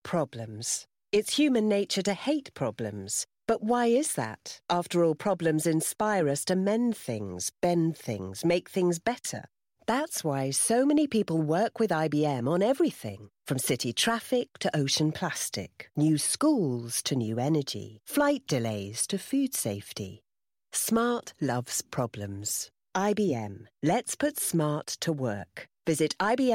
problems. It's human nature to hate problems. But why is that? After all, problems inspire us to mend things, bend things, make things better. That's why so many people work with IBM on everything, from city traffic to ocean plastic, new schools to new energy, flight delays to food safety. Smart loves problems. IBM. Let's put smart to work. Visit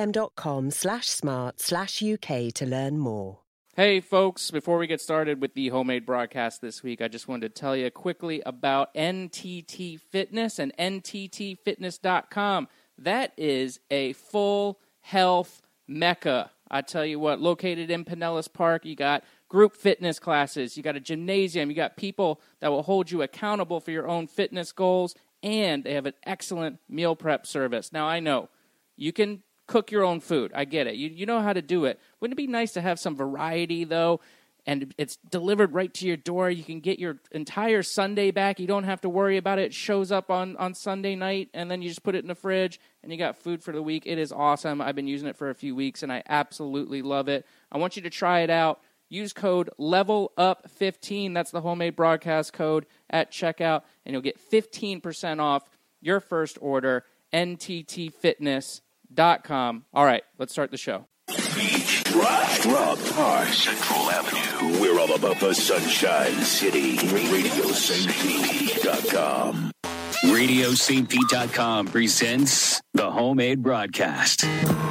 ibm.com/smart/UK to learn more. Hey folks, before we get started with the homemade broadcast this week, I just wanted to tell you quickly about NTT Fitness and NTTfitness.com. That is a full health mecca. I tell you what, located in Pinellas Park, you got group fitness classes, you got a gymnasium, you got people that will hold you accountable for your own fitness goals, and they have an excellent meal prep service. Now, I know you can cook your own food. I get it. You know how to do it. Wouldn't it be nice to have some variety, though? And it's delivered right to your door. You can get your entire Sunday back. You don't have to worry about it. It shows up on Sunday night, and then you just put it in the fridge, and you got food for the week. It is awesome. I've been using it for a few weeks, and I absolutely love it. I want you to try it out. Use code LEVELUP15. That's the homemade broadcast code at checkout, and you'll get 15% off your first order, NTTfitness.com. All right, let's start the show. Beach, Rock Park, Central Avenue. We're all about the Sunshine City. RadioSt.com. RadioSt.com presents the homemade broadcast.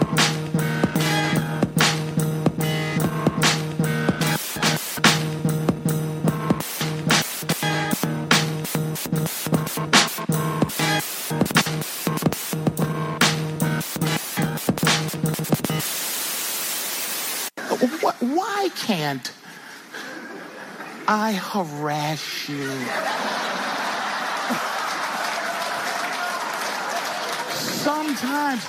Why can't I harass you? Sometimes.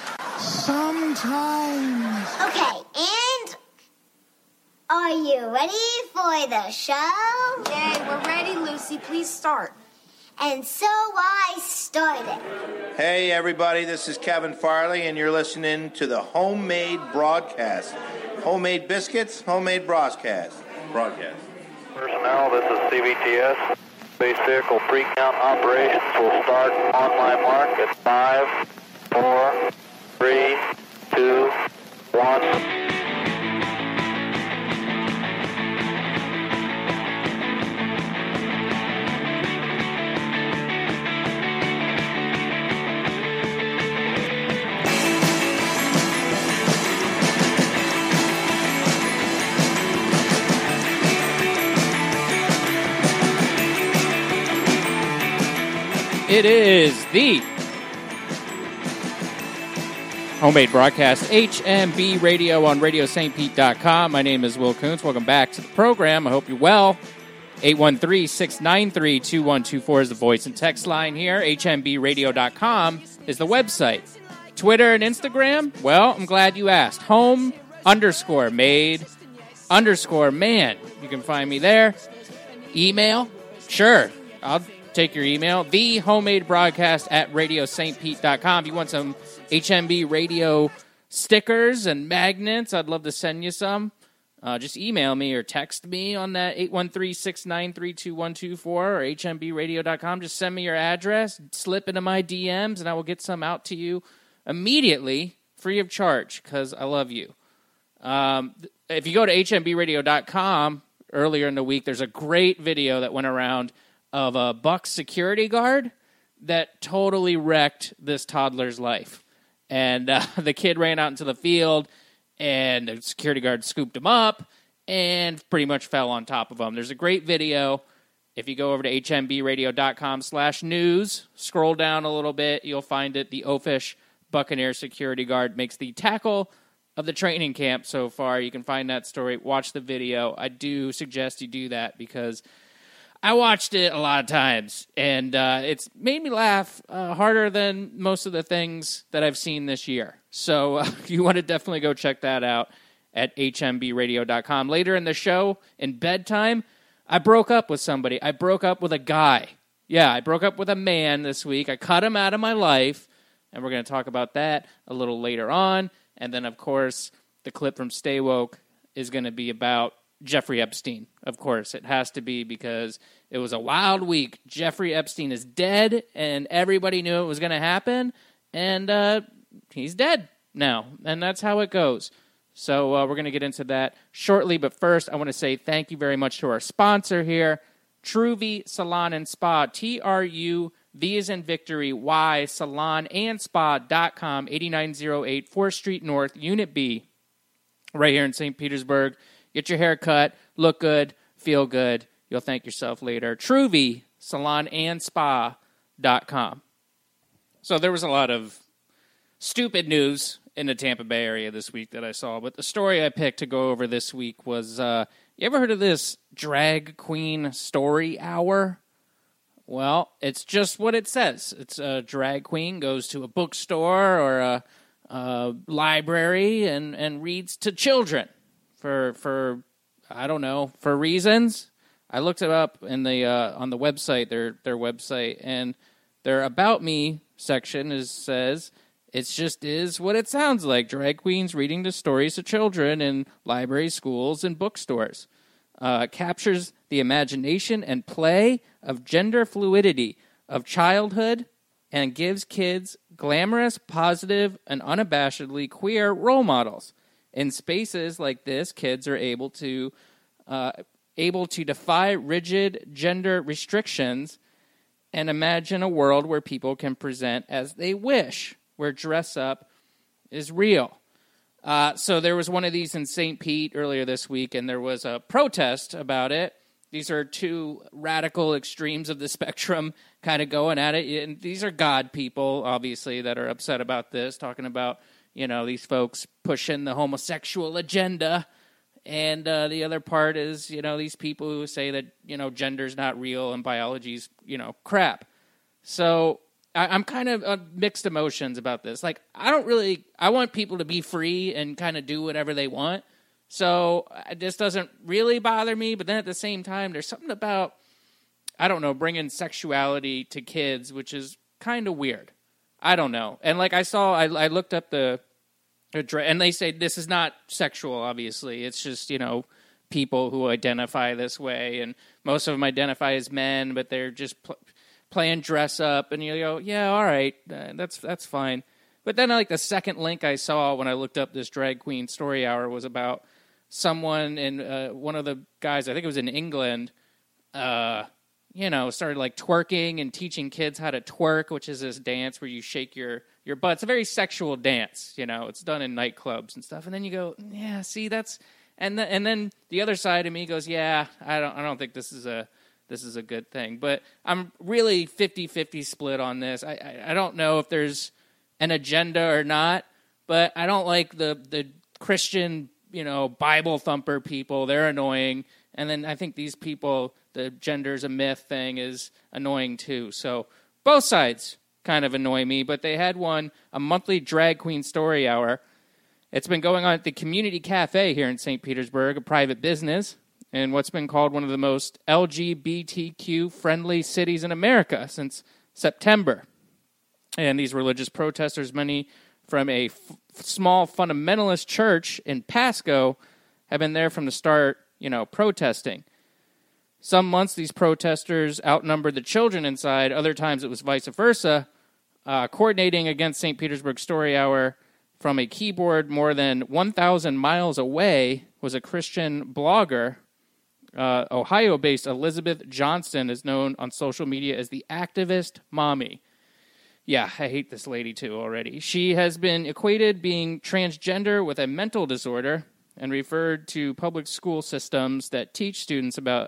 Okay, and are you ready for the show? Yay, we're ready, Lucy. Please start. And so I started. Hey, everybody, this is Kevin Farley, and you're listening to the homemade broadcast. Homemade biscuits, homemade broadcast. Personnel, this is CBTS. Base vehicle pre-count operations will start on my mark at 5, 4, 3, 2, 1. It is the homemade broadcast, HMB Radio on RadioSt.com. My name is Will Kuntz. Welcome back to the program. I hope you're well. 813-693-2124 is the voice and text line here. HMBRadio.com is the website. Twitter and Instagram? Well, I'm glad you asked. Home_made_man. You can find me there. Email? Sure. I'll take your email. TheHomemadeBroadcast@RadioSt.com. If you want some HMB Radio stickers and magnets, I'd love to send you some. Just email me or text me on that 813-693-2124 or HMBRadio.com. Just send me your address, slip into my DMs, and I will get some out to you immediately, free of charge, because I love you. If you go to HMBRadio.com earlier in the week, there's a great video that went around of a Bucs security guard that totally wrecked this toddler's life. And the kid ran out into the field, and the security guard scooped him up and pretty much fell on top of him. There's a great video. If you go over to hmbradio.com/news, scroll down a little bit, you'll find it. The Oafish Buccaneer security guard makes the tackle of the training camp so far. You can find that story. Watch the video. I do suggest you do that because I watched it a lot of times, and it's made me laugh harder than most of the things that I've seen this year. So you want to definitely go check that out at hmbradio.com. Later in the show, in bedtime, I broke up with somebody. I broke up with a guy. Yeah, I broke up with a man this week. I cut him out of my life, and we're going to talk about that a little later on. And then, of course, the clip from Stay Woke is going to be about Jeffrey Epstein. Of course, it has to be because it was a wild week. Jeffrey Epstein is dead, and everybody knew it was going to happen, and he's dead now, and that's how it goes. So we're going to get into that shortly, but first I want to say thank you very much to our sponsor here, Truvy Salon and Spa, TRUV as in Victory, Y, salonandspa.com, 8908 4th Street North, Unit B, right here in St. Petersburg. Get your hair cut, look good, feel good. You'll thank yourself later. Truvy, salonandspa.com. So there was a lot of stupid news in the Tampa Bay area this week that I saw, but the story I picked to go over this week was, you ever heard of this drag queen story hour? Well, it's just what it says. It's a drag queen goes to a bookstore or a library and reads to children. For I don't know, for reasons. I looked it up in the on the website, their website, and their About Me section says it just is what it sounds like. Drag queens reading the stories to children in libraries, schools, and bookstores. Captures the imagination and play of gender fluidity of childhood and gives kids glamorous, positive, and unabashedly queer role models. In spaces like this, kids are able to defy rigid gender restrictions and imagine a world where people can present as they wish, where dress up is real. So there was one of these in St. Pete earlier this week, and there was a protest about it. These are two radical extremes of the spectrum kind of going at it. And these are God people, obviously, that are upset about this, talking about, you know, these folks pushing the homosexual agenda. And the other part is, you know, these people who say that, you know, gender's not real and biology's, you know, crap. So I'm kind of mixed emotions about this. Like, I want people to be free and kind of do whatever they want. So this doesn't really bother me. But then at the same time, there's something about, I don't know, bringing sexuality to kids, which is kind of weird. I don't know. And like I looked up the and they say this is not sexual, obviously. It's just, you know, people who identify this way. And most of them identify as men, but they're just playing dress up. And you go, yeah, all right, that's fine. But then like the second link I saw when I looked up this drag queen story hour was about someone in one of the guys, I think it was in England, you know, started like twerking and teaching kids how to twerk, which is this dance where you shake your butt. It's a very sexual dance, you know. It's done in nightclubs and stuff. And then you go, yeah, see, that's and then the other side of me goes, yeah, I don't think this is a good thing. But I'm really 50-50 split on this. I don't know if there's an agenda or not, but I don't like the Christian, you know, Bible thumper people. They're annoying. And then I think these people, the gender's a myth thing is annoying too. So both sides kind of annoy me, but they had a monthly drag queen story hour. It's been going on at the Community Cafe here in St. Petersburg, a private business, and what's been called one of the most LGBTQ-friendly cities in America since September. And these religious protesters, many from a small fundamentalist church in Pasco, have been there from the start, you know, protesting. Some months these protesters outnumbered the children inside. Other times it was vice versa. Coordinating against St. Petersburg Story Hour from a keyboard more than 1,000 miles away was a Christian blogger. Ohio-based Elizabeth Johnston is known on social media as the activist mommy. Yeah, I hate this lady too already. She has been equated being transgender with a mental disorder and referred to public school systems that teach students about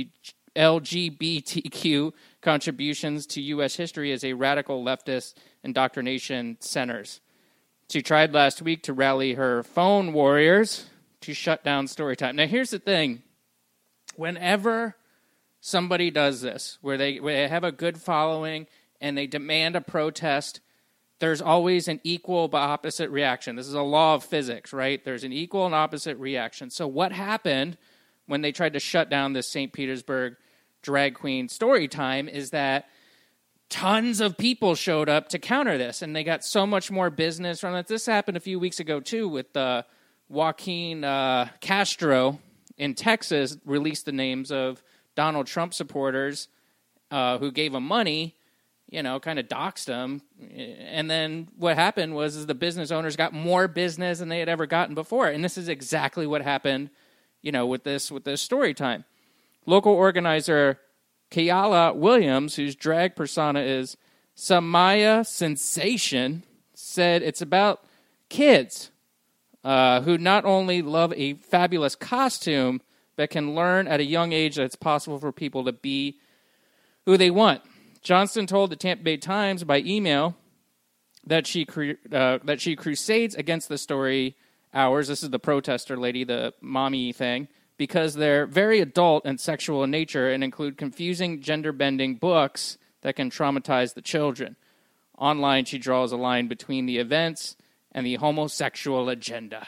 LGBTQ contributions to U.S. history as a radical leftist indoctrination centers. She tried last week to rally her phone warriors to shut down Storytime. Now, here's the thing. Whenever somebody does this, where they have a good following and they demand a protest, there's always an equal but opposite reaction. This is a law of physics, right? There's an equal and opposite reaction. So what happened when they tried to shut down this St. Petersburg drag queen story time is that tons of people showed up to counter this, and they got so much more business from it. This happened a few weeks ago, too, with Joaquin Castro in Texas released the names of Donald Trump supporters who gave him money, kind of doxed him. And then what happened was the business owners got more business than they had ever gotten before. And this is exactly what happened, with this story time. Local organizer Kayala Williams, whose drag persona is Samaya Sensation, said it's about kids who not only love a fabulous costume, but can learn at a young age that it's possible for people to be who they want. Johnston told the Tampa Bay Times by email that she crusades against the story hours. This is the protester lady, the mommy thing, because they're very adult and sexual in nature and include confusing, gender-bending books that can traumatize the children. Online, she draws a line between the events and the homosexual agenda.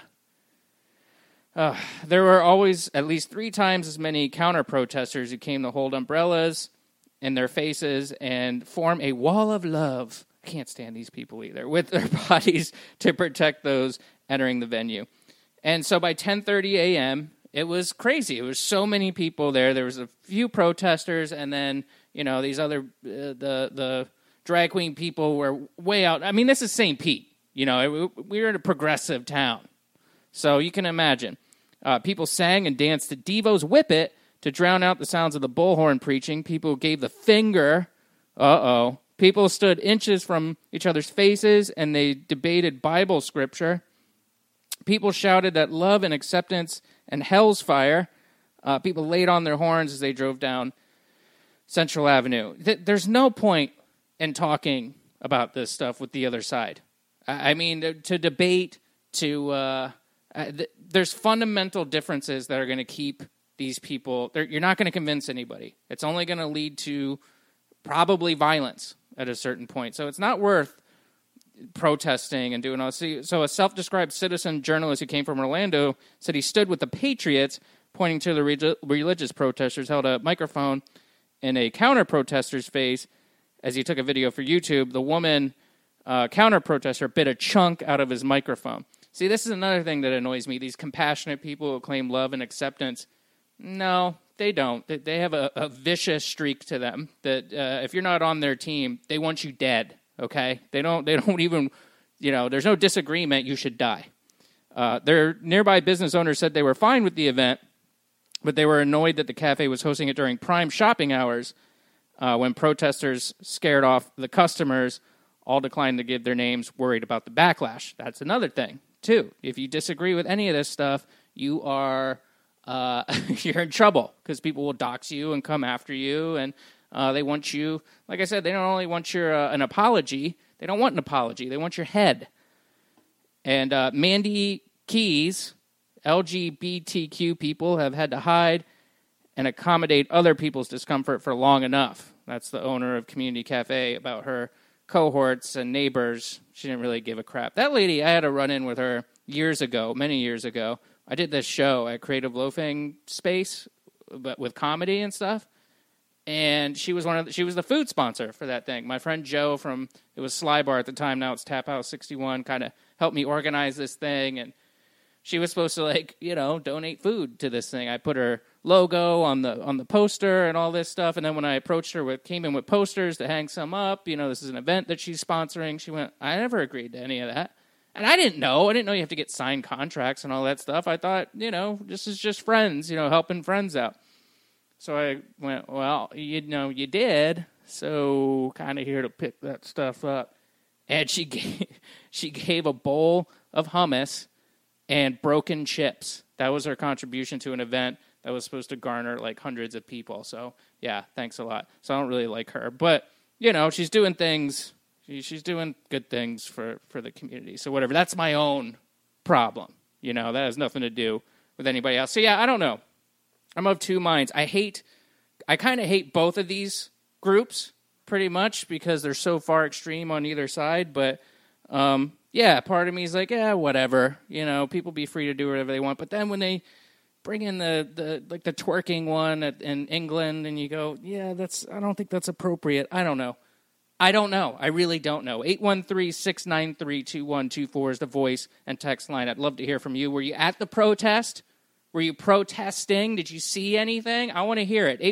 There were always at least 3 times as many counter-protesters who came to hold umbrellas in their faces and form a wall of love. I can't stand these people either, with their bodies to protect those entering the venue. And so by 10:30 a.m., it was crazy. It was so many people there. There was a few protesters, and then, these other, the drag queen people were way out. I mean, this is St. Pete. We're in a progressive town. So you can imagine. People sang and danced to Devo's Whip It to drown out the sounds of the bullhorn preaching. People gave the finger. People stood inches from each other's faces, and they debated Bible scripture. People shouted that love and acceptance and hell's fire. People laid on their horns as they drove down Central Avenue. There's no point in talking about this stuff with the other side. I mean, to debate, there's fundamental differences that are going to keep these people. You're not going to convince anybody. It's only going to lead to probably violence at a certain point. So it's not worth protesting and doing all this. So a self-described citizen journalist who came from Orlando said he stood with the Patriots, pointing to the religious protesters, held a microphone in a counter-protester's face as he took a video for YouTube. The woman counter-protester bit a chunk out of his microphone. See, this is another thing that annoys me. These compassionate people who claim love and acceptance, no, they don't. They have a vicious streak to them that if you're not on their team, they want you dead, okay? They don't even, there's no disagreement, you should die. Their nearby business owners said they were fine with the event, but they were annoyed that the cafe was hosting it during prime shopping hours when protesters scared off the customers. All declined to give their names, worried about the backlash. That's another thing, too. If you disagree with any of this stuff, you are you're in trouble because people will dox you and come after you, and they want you. Like I said, they don't only want an apology. They don't want an apology. They want your head. And Mandy Keys, LGBTQ people have had to hide and accommodate other people's discomfort for long enough. That's the owner of Community Cafe about her cohorts and neighbors. She didn't really give a crap. That lady, I had a run-in with her many years ago. I did this show at Creative Loafing Space, but with comedy and stuff. And she was the food sponsor for that thing. My friend Joe it was Sly Bar at the time, now it's Tap House 61, kind of helped me organize this thing. And she was supposed to donate food to this thing. I put her logo on the poster and all this stuff. And then when I approached her, came in with posters to hang some up. This is an event that she's sponsoring. She went, I never agreed to any of that. And I didn't know. You have to get signed contracts and all that stuff. I thought, this is just friends, helping friends out. So I went, well, you did. So kind of here to pick that stuff up. And she gave a bowl of hummus and broken chips. That was her contribution to an event that was supposed to garner hundreds of people. So yeah, thanks a lot. So I don't really like her, but she's doing things. She's doing good things for the community. So whatever. That's my own problem. That has nothing to do with anybody else. So yeah, I don't know. I'm of two minds. I kind of hate both of these groups pretty much because they're so far extreme on either side. But yeah, part of me is like, yeah, whatever. People be free to do whatever they want. But then when they bring in the twerking one in England, and you go, yeah, I don't think that's appropriate. I don't know. I don't know. I really don't know. 813-693-2124 is the voice and text line. I'd love to hear from you. Were you at the protest? Were you protesting? Did you see anything? I want to hear it.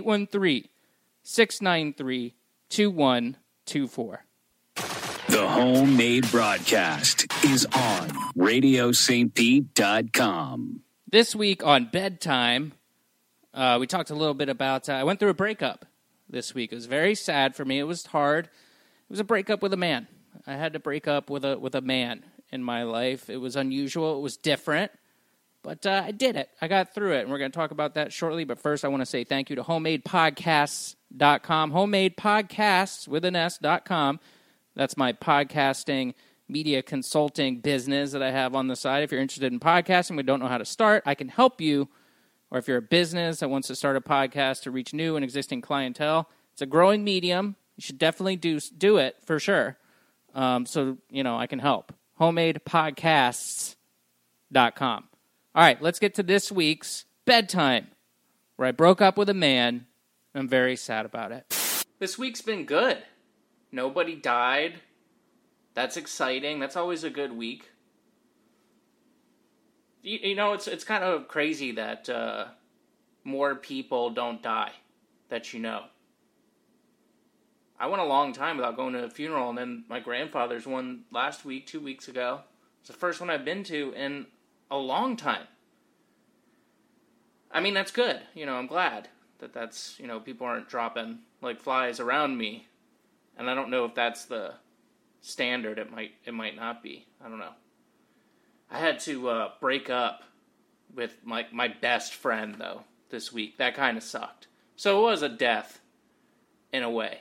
813-693-2124. The Homemade Broadcast is on RadioSt.Pete.com. This week on Bedtime, we talked a little bit about, I went through a breakup this week. It was very sad for me. It was hard. It was a breakup with a man. I had to break up with a man in my life. It was unusual. It was different. But I did it. I got through it. And we're going to talk about that shortly. But first, I want to say thank you to HomemadePodcasts.com. HomemadePodcasts with an S.com. That's my podcasting media consulting business that I have on the side. If you're interested in podcasting but don't know how to start, I can help you. Or if you're a business that wants to start a podcast to reach new and existing clientele, it's a growing medium. You should definitely do it for sure. So, I can help. HomemadePodcasts.com. All right, let's get to this week's Bedtime, where I broke up with a man. I'm very sad about it. This week's been good. Nobody died. That's exciting. That's always a good week. It's kind of crazy that more people don't die that you know. I went a long time without going to a funeral, and then my grandfather's one last week, 2 weeks ago. It's the first one I've been to in a long time. I mean, that's good. I'm glad that's, people aren't dropping like flies around me. And I don't know if that's the standard. It might not be. I don't know. I had to break up with my best friend, though, this week. That kind of sucked. So it was a death, in a way.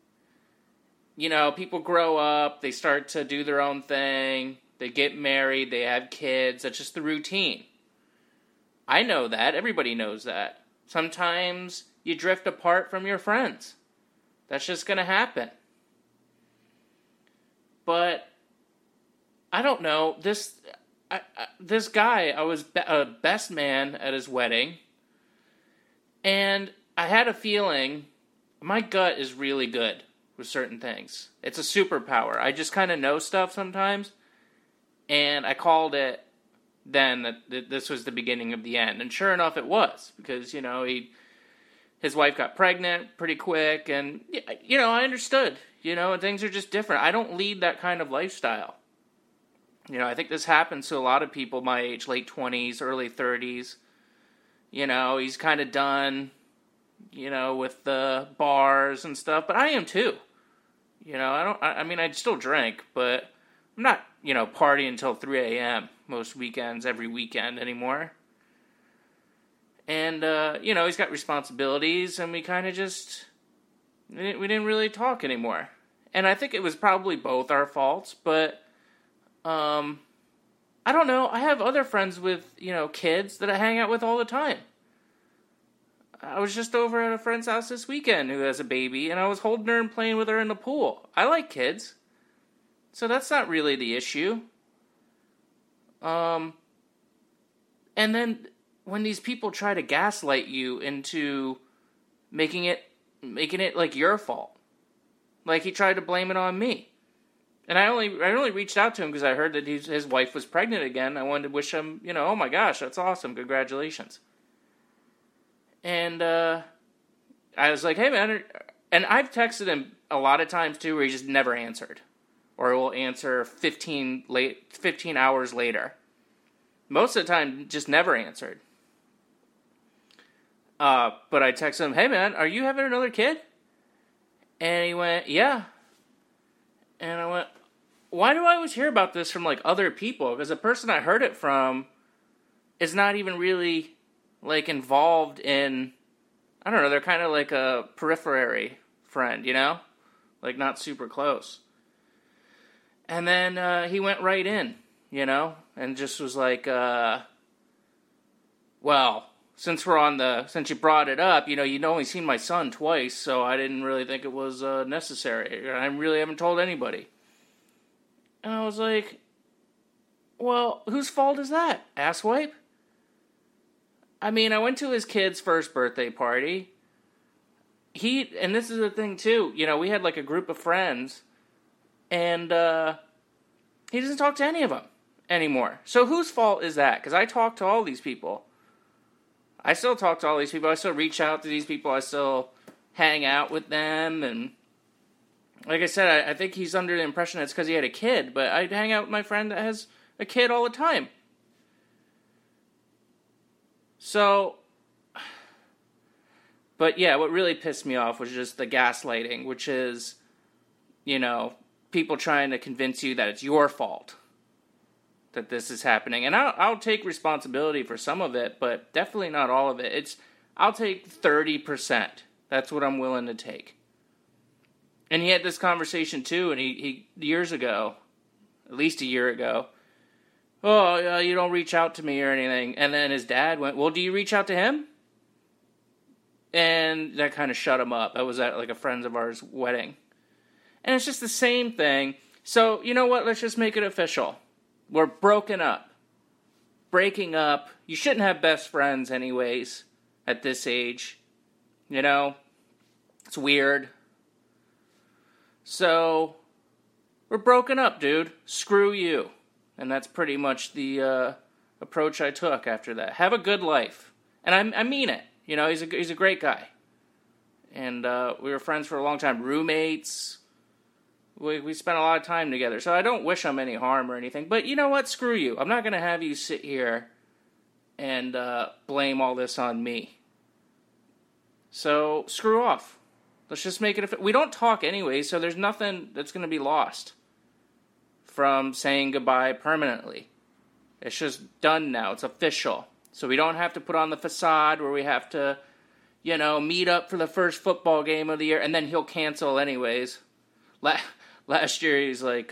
People grow up, they start to do their own thing, they get married, they have kids, that's just the routine. I know that, everybody knows that. Sometimes you drift apart from your friends. That's just going to happen. But, I don't know, this guy, I was a best man at his wedding, and I had a feeling, my gut is really good with certain things. It's a superpower. I just kind of know stuff sometimes, and I called it then that this was the beginning of the end. And sure enough, it was, because, his wife got pregnant pretty quick, and, I understood, and things are just different. I don't lead that kind of lifestyle. I think this happens to a lot of people my age, late 20s, early 30s. He's kind of done, with the bars and stuff, but I am too. I still drink, but I'm not, partying until 3 a.m. most weekends, every weekend anymore. And, he's got responsibilities, and we kind of just, we didn't really talk anymore. And I think it was probably both our faults, but, I don't know. I have other friends with, kids that I hang out with all the time. I was just over at a friend's house this weekend who has a baby, and I was holding her and playing with her in the pool. I like kids. So that's not really the issue. And then when these people try to gaslight you into making it like your fault. Like he tried to blame it on me. And I only reached out to him because I heard that his wife was pregnant again. I wanted to wish him, oh my gosh, that's awesome. Congratulations. And I was like, hey man, and I've texted him a lot of times too where he just never answered. Or will answer 15 hours later. Most of the time, just never answered. But I texted him, hey man, are you having another kid? And he went, yeah. And I went, why do I always hear about this from like other people? Because the person I heard it from is not even really like involved in, I don't know, they're kind of like a periphery friend, like not super close. And then he went right in, and just was like, well, since you brought it up, you'd only seen my son twice, so I didn't really think it was necessary. I really haven't told anybody. And I was like, well, whose fault is that, asswipe? I mean, I went to his kid's first birthday party. and this is the thing too, we had like a group of friends, and he doesn't talk to any of them anymore. So whose fault is that? Because I talk to all these people. I still talk to all these people. I still reach out to these people. I still hang out with them. And like I said, I think he's under the impression it's because he had a kid. But I hang out with my friend that has a kid all the time. So, but yeah, what really pissed me off was just the gaslighting, which is, people trying to convince you that it's your fault that this is happening. And I'll take responsibility for some of it, but definitely not all of it. I'll take 30%. That's what I'm willing to take. And he had this conversation too, and he years ago, at least a year ago, oh, you don't reach out to me or anything. And then his dad went, well, do you reach out to him? And that kind of shut him up. I was at like a friend of ours' wedding. And it's just the same thing. So, you know what? Let's just make it official. We're broken up. Breaking up. You shouldn't have best friends anyways at this age. It's weird. So, we're broken up, dude. Screw you. And that's pretty much the approach I took after that. Have a good life. And I mean it. He's a great guy. And we were friends for a long time. Roommates. We spent a lot of time together. So I don't wish him any harm or anything. But you know what? Screw you. I'm not going to have you sit here and blame all this on me. So screw off. Let's just make it... We don't talk anyway, so there's nothing that's going to be lost from saying goodbye permanently. It's just done now. It's official. So we don't have to put on the facade where we have to, meet up for the first football game of the year, and then he'll cancel anyways. Last year, he's like,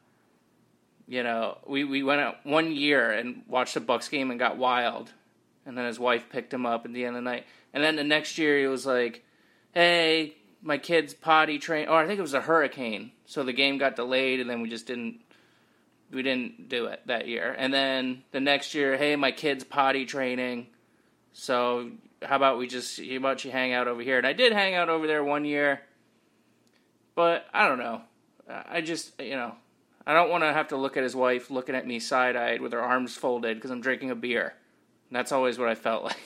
we went out 1 year and watched the Bucs game and got wild. And then his wife picked him up at the end of the night. And then the next year, he was like, hey, my kid's potty train. Or I think it was a hurricane. So the game got delayed, and then we didn't do it that year. And then the next year, hey, my kid's potty training. So how about you hang out over here? And I did hang out over there 1 year. But I don't know. I just, I don't want to have to look at his wife looking at me side-eyed with her arms folded because I'm drinking a beer. And that's always what I felt like.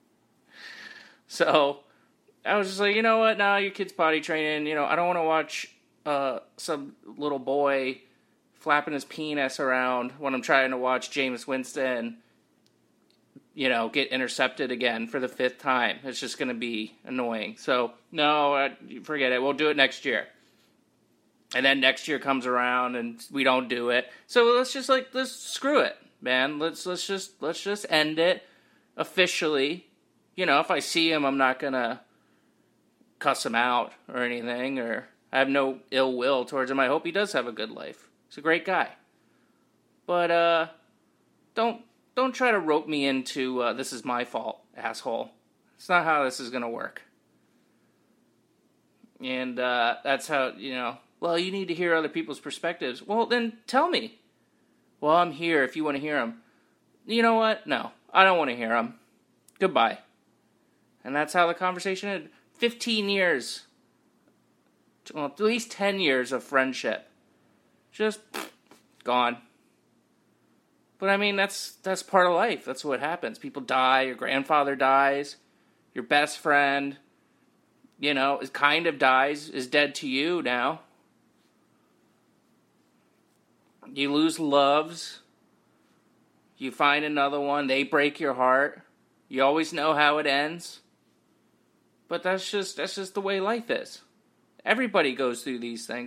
So I was just like, you know what? Nah, your kid's potty training. I don't want to watch some little boy flapping his penis around when I'm trying to watch Jameis Winston, get intercepted again for the 5th time. It's just going to be annoying. So, no, forget it. We'll do it next year. And then next year comes around and we don't do it. So let's screw it, man. Let's just end it officially. If I see him, I'm not going to cuss him out or anything, or I have no ill will towards him. I hope he does have a good life. He's a great guy. But don't try to rope me into this is my fault, asshole. It's not how this is going to work. And that's how, well, you need to hear other people's perspectives. Well, then tell me. Well, I'm here if you want to hear them. You know what? No, I don't want to hear them. Goodbye. And that's how the conversation ended. 15 years. Well, at least 10 years of friendship. Just gone. But I mean, that's part of life. That's what happens. People die. Your grandfather dies. Your best friend, kind of dies, is dead to you now. You lose loves. You find another one. They break your heart. You always know how it ends. But that's just the way life is. Everybody goes through these things.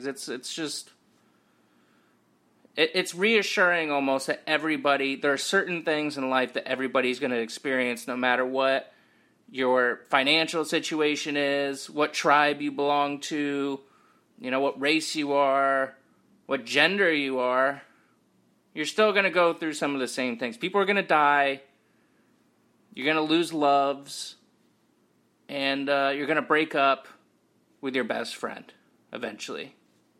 It's reassuring almost that there are certain things in life that everybody's going to experience no matter what your financial situation is, what tribe you belong to, what race you are, what gender you are. You're still going to go through some of the same things. People are going to die. You're going to lose loves. And you're going to break up with your best friend eventually.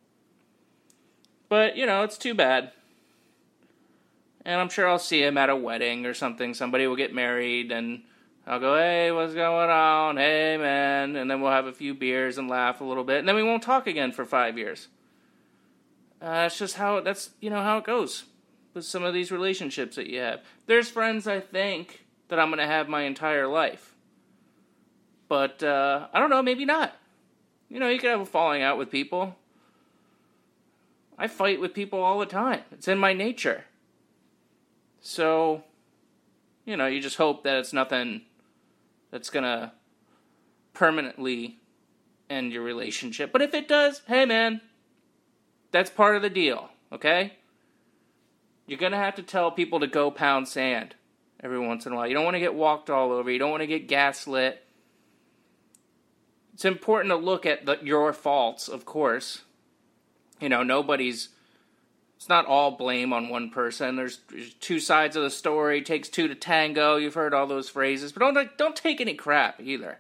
But, it's too bad. And I'm sure I'll see him at a wedding or something. Somebody will get married, and I'll go, hey, what's going on? Hey, man. And then we'll have a few beers and laugh a little bit. And then we won't talk again for 5 years. That's just how it goes with some of these relationships that you have. There's friends, I think, that I'm going to have my entire life. But, I don't know, maybe not. You know, you could have a falling out with people. I fight with people all the time. It's in my nature. So, you know, you just hope that it's nothing that's going to permanently end your relationship. But if it does, hey, man, that's part of the deal, okay? You're going to have to tell people to go pound sand every once in a while. You don't want to get walked all over. You don't want to get gaslit. It's important to look at your faults, of course. You know, it's not all blame on one person. There's two sides of the story. It takes two to tango. You've heard all those phrases. But don't take any crap either.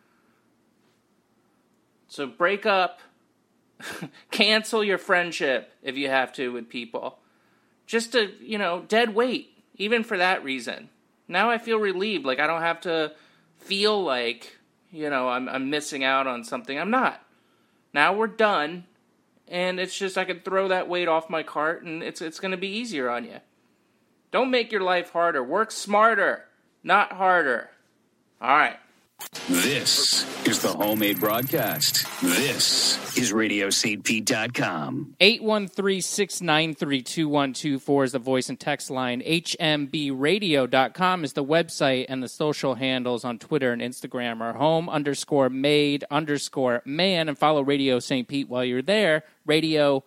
So break up. Cancel your friendship if you have to with people. Just to, you know, dead weight. Even for that reason. Now I feel relieved. Like I don't have to feel like, you know, I'm missing out on something. I'm not. Now we're done. And it's just I can throw that weight off my cart, and it's going to be easier on you. Don't make your life harder. Work smarter, not harder. All right. This is the Homemade Broadcast. This is RadioSaintPete.com. 813-693-2124 is the voice and text line. HMBRadio.com is the website, and the social handles on Twitter and Instagram are home_made_man. And follow Radio St. Pete while you're there. Radio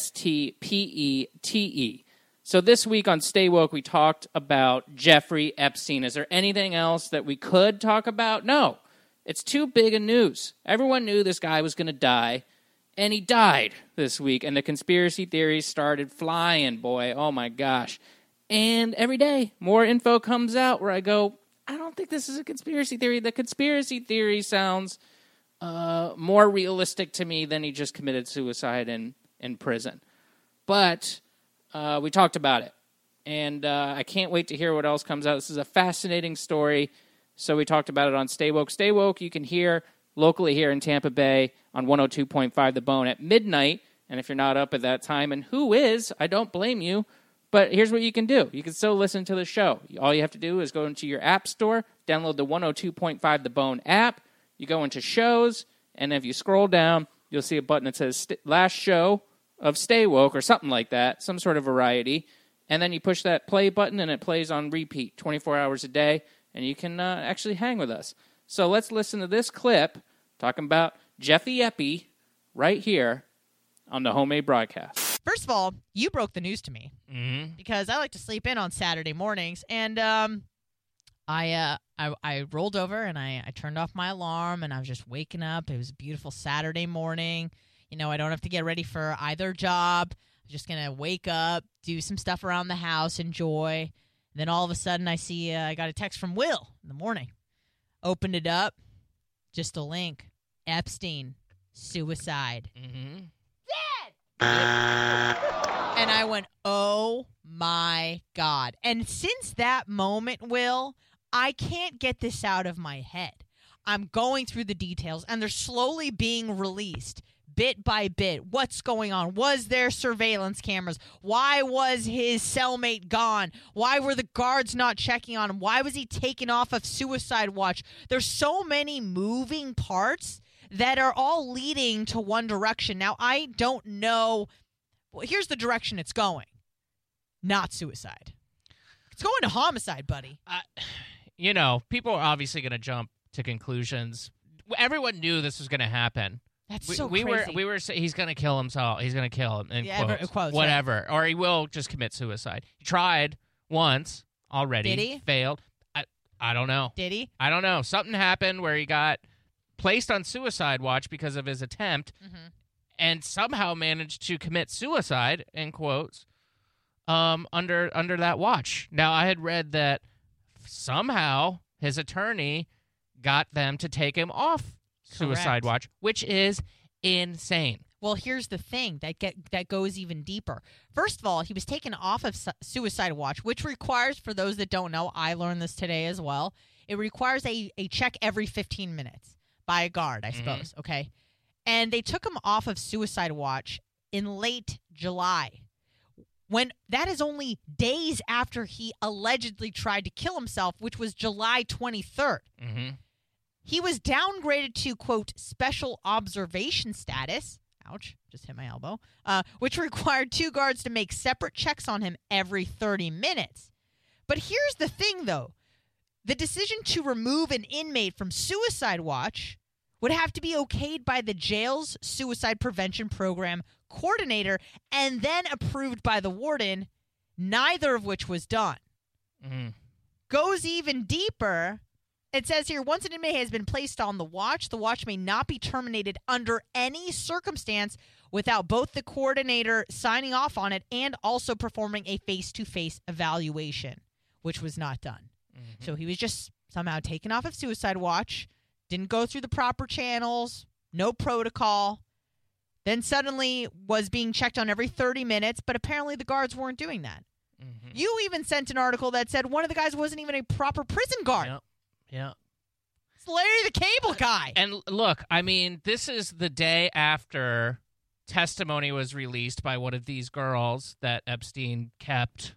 STPETE. So this week on Stay Woke, we talked about Jeffrey Epstein. Is there anything else that we could talk about? No. It's too big a news. Everyone knew this guy was going to die, and he died this week. And the conspiracy theories started flying, boy. Oh, my gosh. And every day, more info comes out where I go, I don't think this is a conspiracy theory. The conspiracy theory sounds more realistic to me than he just committed suicide in prison. But we talked about it, and I can't wait to hear what else comes out. This is a fascinating story, so we talked about it on Stay Woke. Stay Woke you can hear locally here in Tampa Bay on 102.5 The Bone at midnight, and if you're not up at that time, and who is, I don't blame you, but here's what you can do. You can still listen to the show. All you have to do is go into your app store, download the 102.5 The Bone app, you go into shows, and if you scroll down, you'll see a button that says last show of Stay Woke or something like that, some sort of variety, and then you push that play button and it plays on repeat 24 hours a day, and you can actually hang with us. So let's listen to this clip talking about Jeffy Epi right here on the Homemade Broadcast. First of all, you broke the news to me because I like to sleep in on Saturday mornings, and I rolled over and I turned off my alarm, and I was just waking up. It was a beautiful Saturday morning. You know, I don't have to get ready for either job. I'm just going to wake up, do some stuff around the house, enjoy. And then all of a sudden I see I got a text from Will in the morning. Opened it up. Just a link. Epstein. Suicide. Dead! And I went, oh my God. And since that moment, Will, I can't get this out of my head. I'm going through the details, and they're slowly being released. Bit by bit, what's going on? Was there surveillance cameras? Why was his cellmate gone? Why were the guards not checking on him? Why was he taken off of suicide watch? There's so many moving parts that are all leading to one direction. Now, I don't know. Well, here's the direction it's going. Not suicide. It's going to homicide, buddy. You know, people are obviously going to jump to conclusions. Everyone knew this was going to happen. That's so crazy. We were saying he's going to kill himself. He's going to kill him. In quotes, whatever. Right. Or he will just commit suicide. He tried once already. Did he? Failed. I don't know. Did he? I don't know. Something happened where he got placed on suicide watch because of his attempt and somehow managed to commit suicide, in quotes, under that watch. Now, I had read that somehow his attorney got them to take him off suicide watch, which is insane. Well, here's the thing that goes even deeper. First of all, he was taken off of suicide watch, which requires, for those that don't know, I learned this today as well, It requires a check every 15 minutes by a guard, I suppose, okay? And they took him off of suicide watch in late July, when that is only days after he allegedly tried to kill himself, which was July 23rd. He was downgraded to, quote, special observation status. Ouch, just hit my elbow. Which required 2 guards to make separate checks on him every 30 minutes. But here's the thing, though. The decision to remove an inmate from suicide watch would have to be okayed by the jail's suicide prevention program coordinator and then approved by the warden, neither of which was done. Goes even deeper. It says here, once an inmate has been placed on the watch may not be terminated under any circumstance without both the coordinator signing off on it and also performing a face-to-face evaluation, which was not done. So he was just somehow taken off of suicide watch, didn't go through the proper channels, no protocol, then suddenly was being checked on every 30 minutes, but apparently the guards weren't doing that. You even sent an article that said one of the guys wasn't even a proper prison guard. Yeah. It's Larry the Cable Guy. And look, I mean, this is the day after testimony was released by one of these girls that Epstein kept,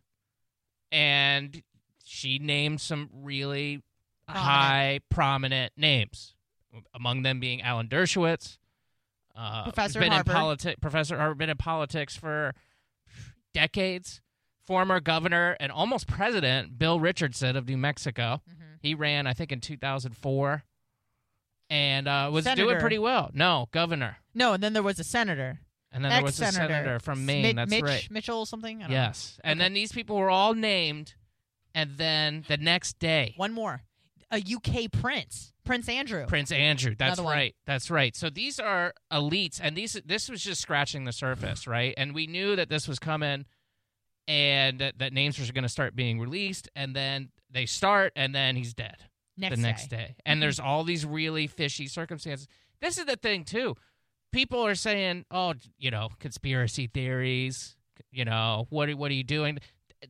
and she named some really high, prominent names, among them being Alan Dershowitz, Professor at Harvard. Professor at Harvard, been in politics for decades, former governor and almost president Bill Richardson of New Mexico. He ran, I think, in 2004 and was doing pretty well. No, governor. No, and then there was a senator. And then there was a senator from Maine. That's right. Mitchell something? I don't yes. know. And then these people were all named, and then the next day. One more. A UK prince. Prince Andrew. Prince Andrew. That's Another right. That's right. So these are elites, and this was just scratching the surface, right? And we knew that this was coming, and that names were going to start being released, and then they start, and then he's dead the next day. And there's all these really fishy circumstances. This is the thing, too. People are saying, oh, conspiracy theories, what are you doing?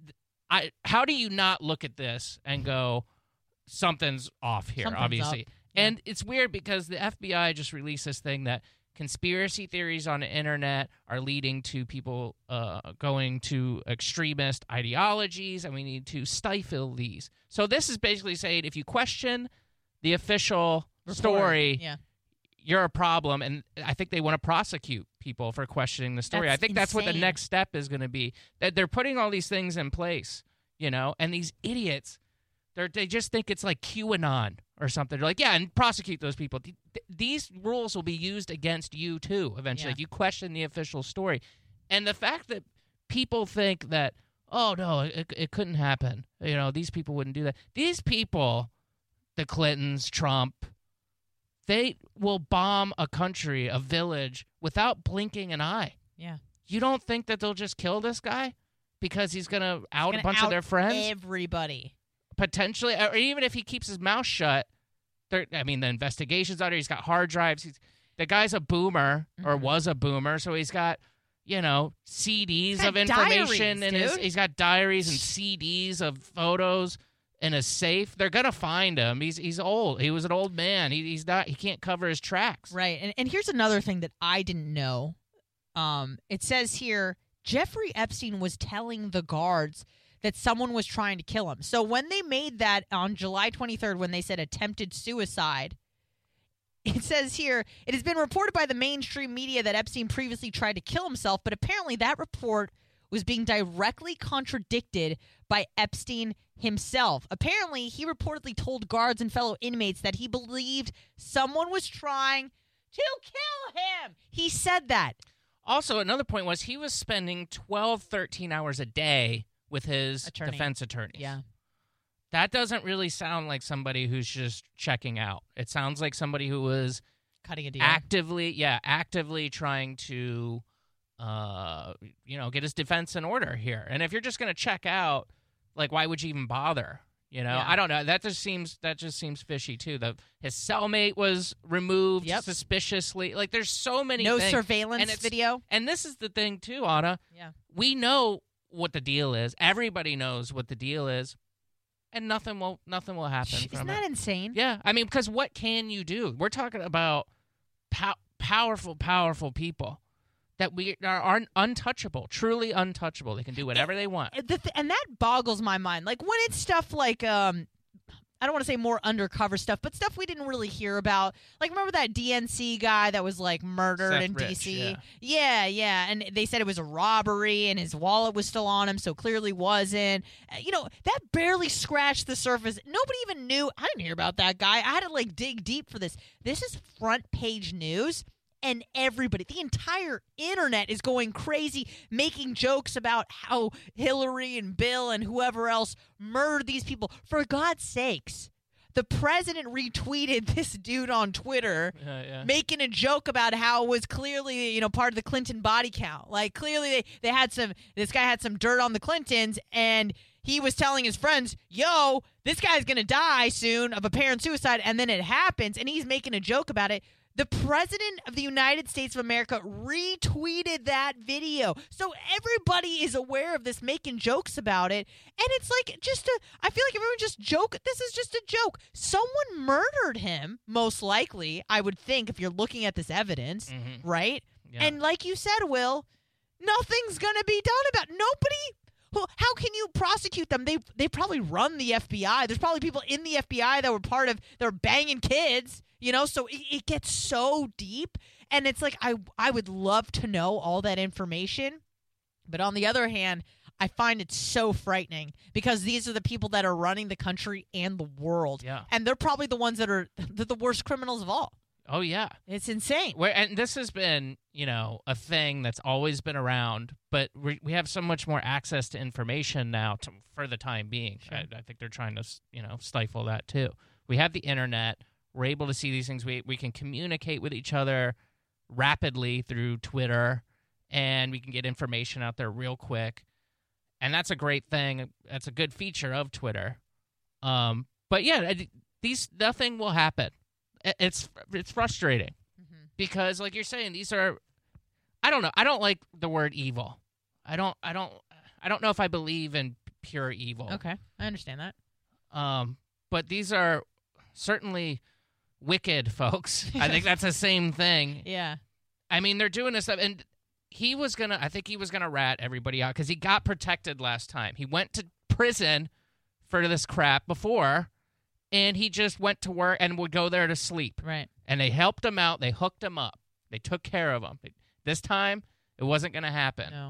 How do you not look at this and go, something's off here, obviously? Yeah. And it's weird because the FBI just released this thing that conspiracy theories on the internet are leading to people going to extremist ideologies, and we need to stifle these. So this is basically saying if you question the official story, you're a problem, and I think they want to prosecute people for questioning the story. I think that's what the next step is going to be, that they're putting all these things in place, and these idiots, they just think it's like QAnon or something. They're like, yeah, and prosecute those people. These rules will be used against you, too, eventually, if you question the official story. And the fact that people think that, oh, no, it couldn't happen. These people wouldn't do that. These people, the Clintons, Trump, they will bomb a country, a village, without blinking an eye. Yeah. You don't think that they'll just kill this guy because he's going to out a bunch of their friends? Everybody. Potentially, or even if he keeps his mouth shut, the investigation's out there. He's got hard drives. The guy's a boomer, or was a boomer, so he's got, CDs of information, and he's got diaries and CDs of photos in a safe. They're gonna find him. He's old. He was an old man. He can't cover his tracks. Right. And here's another thing that I didn't know. It says here, Jeffrey Epstein was telling the guards that someone was trying to kill him. So when they made that on July 23rd, when they said attempted suicide, it says here, it has been reported by the mainstream media that Epstein previously tried to kill himself, but apparently that report was being directly contradicted by Epstein himself. Apparently, he reportedly told guards and fellow inmates that he believed someone was trying to kill him. He said that. Also, another point was he was spending 12, 13 hours a day with his defense attorneys. Yeah. That doesn't really sound like somebody who's just checking out. It sounds like somebody who was cutting a deal. Actively trying to get his defense in order here. And if you're just going to check out, like, why would you even bother? I don't know. That just seems fishy too. His cellmate was removed suspiciously. Like, there's so many no things. Surveillance video. And this is the thing too, Anna. Yeah. We know what the deal is. Everybody knows what the deal is. and nothing will happen from Isn't it. that insane? Yeah, I mean, because what can you do? We're talking about powerful people that we are untouchable, truly untouchable. They can do whatever they want. And that boggles my mind. Like when it's stuff like I don't want to say more undercover stuff, but stuff we didn't really hear about. Like, remember that DNC guy that was, like, murdered Seth in Rich, D.C.? Yeah. And they said it was a robbery, and his wallet was still on him, so clearly wasn't. That barely scratched the surface. Nobody even knew. I didn't hear about that guy. I had to, like, dig deep for this. This is front page news. And everybody, the entire internet is going crazy, making jokes about how Hillary and Bill and whoever else murdered these people. For God's sakes, the president retweeted this dude on Twitter, making a joke about how it was clearly, part of the Clinton body count. Like, clearly they had this guy had some dirt on the Clintons, and he was telling his friends, yo, this guy's going to die soon of apparent suicide, and then it happens, and he's making a joke about it. The president of the United States of America retweeted that video. So everybody is aware of this, making jokes about it. And it's like I feel like everyone just joke. This is just a joke. Someone murdered him, most likely, I would think, if you're looking at this evidence, right? Yeah. And like you said, Will, nothing's going to be done about it. Nobody. How can you prosecute them? They probably run the FBI. There's probably people in the FBI that were they're banging kids. So it gets so deep, and it's like I would love to know all that information, but on the other hand, I find it so frightening because these are the people that are running the country and the world, and they're probably the ones that are the worst criminals of all. Oh, yeah. It's insane. And this has been, a thing that's always been around, but we have so much more access to information now for the time being. Sure. I think they're trying to, stifle that too. We have the internet. We're able to see these things. We can communicate with each other rapidly through Twitter, and we can get information out there real quick. And that's a great thing. That's a good feature of Twitter. But yeah, nothing will happen. It's frustrating because, like you're saying, these are. I don't know. I don't like the word evil. I don't know if I believe in pure evil. Okay, I understand that. But these are certainly wicked folks. I think that's the same thing. Yeah. I mean, they're doing this stuff, and I think he was gonna rat everybody out because he got protected last time. He went to prison for this crap before, and he just went to work and would go there to sleep. Right. And they helped him out. They hooked him up. They took care of him. This time, it wasn't gonna happen. No.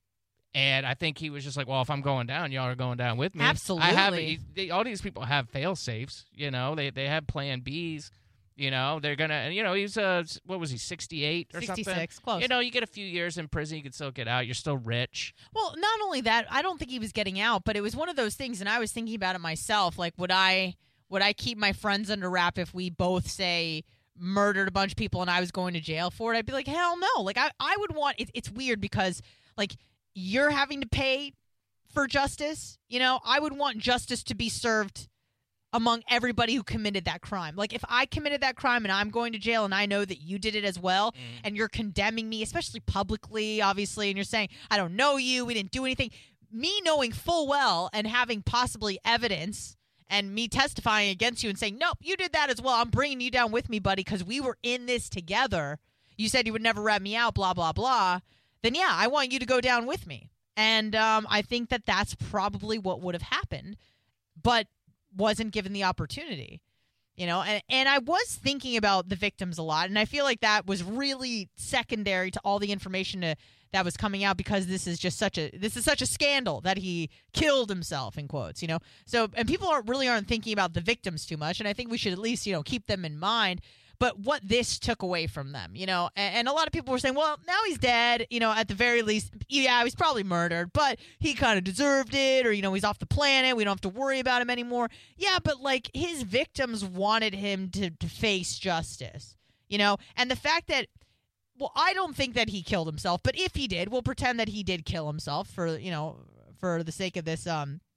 And I think he was just like, well, if I'm going down, y'all are going down with me. Absolutely. All these people have fail-safes, They have plan Bs, They're going to, he's, what was he, 68 or 66, something? 66, close. You get a few years in prison, you can still get out. You're still rich. Well, not only that, I don't think he was getting out, but it was one of those things, and I was thinking about it myself. Like, would I keep my friends under wrap if we both, say, murdered a bunch of people and I was going to jail for it? I'd be like, hell no. Like, I would want, it's weird because, like, you're having to pay for justice. I would want justice to be served among everybody who committed that crime. Like, if I committed that crime and I'm going to jail and I know that you did it as well, and you're condemning me, especially publicly, obviously, and you're saying, I don't know you, we didn't do anything. Me knowing full well and having possibly evidence and me testifying against you and saying, nope, you did that as well. I'm bringing you down with me, buddy, because we were in this together. You said you would never rat me out, blah, blah, blah. Then, yeah, I want you to go down with me. And I think that that's probably what would have happened, but wasn't given the opportunity. And I was thinking about the victims a lot, and I feel like that was really secondary to all the information that was coming out because this is such a scandal that he killed himself, in quotes, So, and people aren't thinking about the victims too much, and I think we should at least, keep them in mind. But what this took away from them, and a lot of people were saying, well, now he's dead, at the very least, yeah, he's probably murdered, but he kind of deserved it, or, he's off the planet, we don't have to worry about him anymore. Yeah, but, like, his victims wanted him to face justice, and the fact that, well, I don't think that he killed himself, but if he did, we'll pretend that he did kill himself for the sake of this,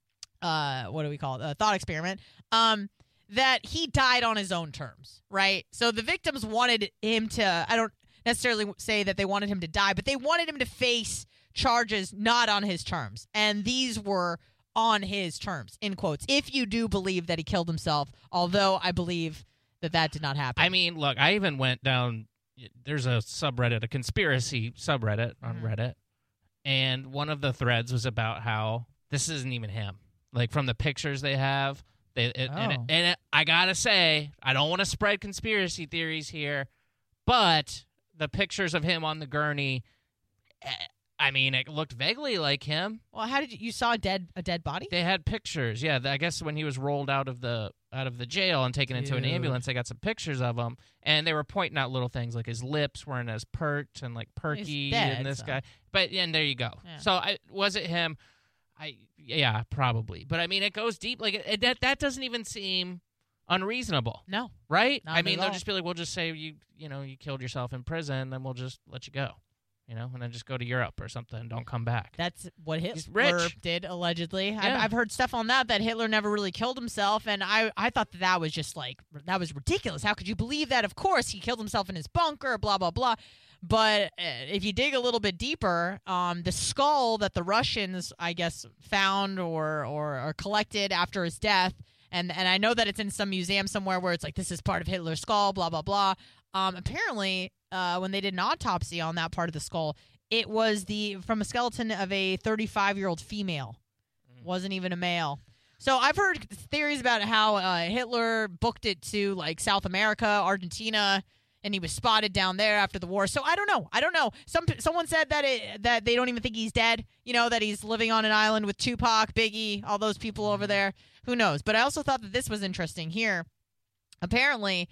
what do we call it, thought experiment, that he died on his own terms, right? So the victims wanted him to, I don't necessarily say that they wanted him to die, but they wanted him to face charges not on his terms. And these were on his terms, in quotes, if you do believe that he killed himself, although I believe that did not happen. I mean, look, I even went down, there's a subreddit, a conspiracy subreddit on Reddit, and one of the threads was about how this isn't even him. Like, from the pictures they have, I gotta say, I don't want to spread conspiracy theories here, but the pictures of him on the gurney, I mean, it looked vaguely like him. Well, how did you saw a dead body? They had pictures. Yeah, I guess when he was rolled out of the jail and taken into an ambulance, they got some pictures of him, and they were pointing out little things like his lips weren't as perked and like perky, dead, and this so. guy. But and there you go. Yeah. So was it him? Yeah, probably. But I mean, it goes deep. Like that doesn't even seem unreasonable. No, right? Not I mean, at they'll all. just be like, we'll just say you killed yourself in prison, then we'll just let you go. And then just go to Europe or something and don't come back. That's what He's Hitler rich. did, allegedly. Yeah. I've heard stuff on that Hitler never really killed himself, and I thought that was just that was ridiculous. How could you believe that? Of course, he killed himself in his bunker, blah, blah, blah. But if you dig a little bit deeper, the skull that the Russians, I guess, found or collected after his death, and I know that it's in some museum somewhere where it's like, this is part of Hitler's skull, blah, blah, blah. Apparently, when they did an autopsy on that part of the skull, it was from a skeleton of a 35-year-old female. Wasn't even a male. So I've heard theories about how Hitler booked it to like South America, Argentina, and he was spotted down there after the war. So I don't know. Someone said that they don't even think he's dead. That he's living on an island with Tupac, Biggie, all those people over there. Who knows? But I also thought that this was interesting here. Apparently,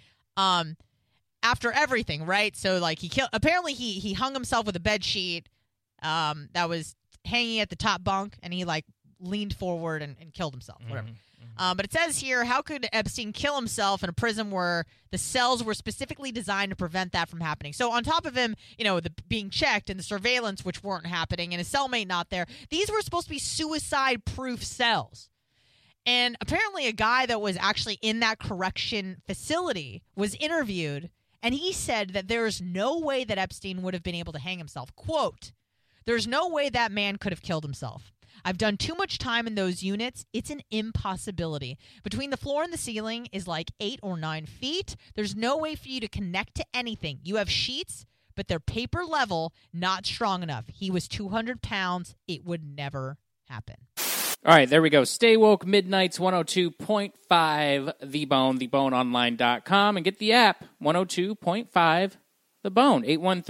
after everything, right? So like apparently he hung himself with a bed sheet that was hanging at the top bunk, and he like leaned forward and killed himself, whatever. But it says here, how could Epstein kill himself in a prison where the cells were specifically designed to prevent that from happening? So on top of him, the being checked and the surveillance, which weren't happening, and his cellmate not there, these were supposed to be suicide-proof cells. And apparently a guy that was actually in that correction facility was interviewed, and he said that there is no way that Epstein would have been able to hang himself. Quote, "There's no way that man could have killed himself. I've done too much time in those units. It's an impossibility. Between the floor and the ceiling is like 8 or 9 feet. There's no way for you to connect to anything. You have sheets, but they're paper level, not strong enough. He was 200 pounds. It would never happen." All right, there we go. Stay woke, Midnights 102.5 The Bone, theboneonline.com, and get the app 102.5 The Bone.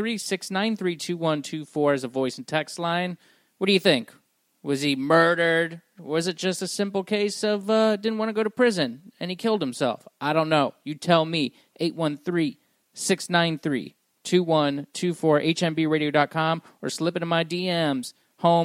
813-693-2124 is a voice and text line. What do you think? Was he murdered? Was it just a simple case of didn't want to go to prison and he killed himself? I don't know. You tell me. 813-693-2124, hmbradio.com, or slip into my DMs,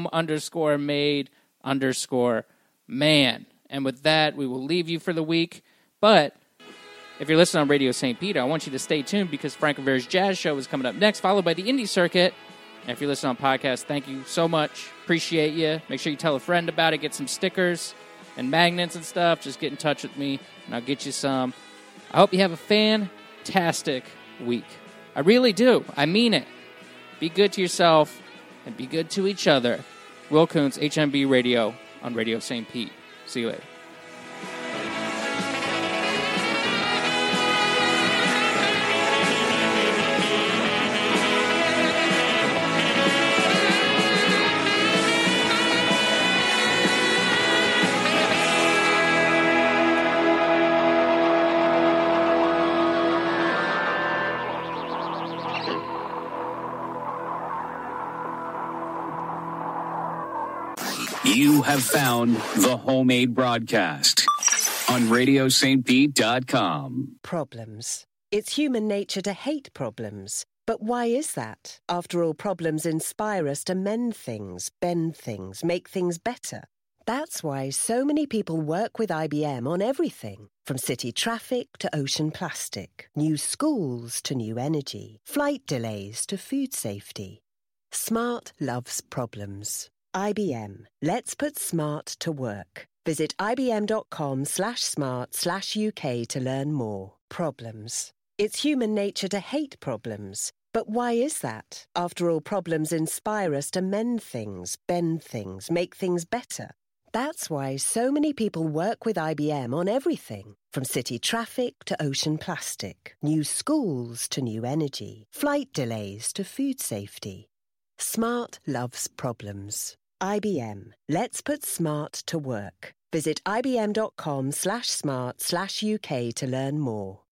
home_made_man. And with that, we will leave you for the week. But if you're listening on Radio St. Peter, I want you to stay tuned because Frank Rivera's Jazz Show is coming up next, followed by the Indie Circuit. And if you're listening on podcast, thank you so much. Appreciate you. Make sure you tell a friend about it. Get some stickers and magnets and stuff. Just get in touch with me, and I'll get you some. I hope you have a fantastic week. I really do. I mean it. Be good to yourself and be good to each other. Will Kuntz, HMB Radio on Radio St. Pete. See you later. You have found the Homemade Broadcast on RadioSt.Pete.com. Problems. It's human nature to hate problems. But why is that? After all, problems inspire us to mend things, bend things, make things better. That's why so many people work with IBM on everything, from city traffic to ocean plastic, new schools to new energy, flight delays to food safety. Smart loves problems. IBM. Let's put smart to work. Visit ibm.com/smart/UK to learn more. Problems. It's human nature to hate problems. But why is that? After all, problems inspire us to mend things, bend things, make things better. That's why so many people work with IBM on everything, from city traffic to ocean plastic, new schools to new energy, flight delays to food safety. Smart loves problems. IBM. Let's put smart to work. Visit ibm.com/smart/UK to learn more.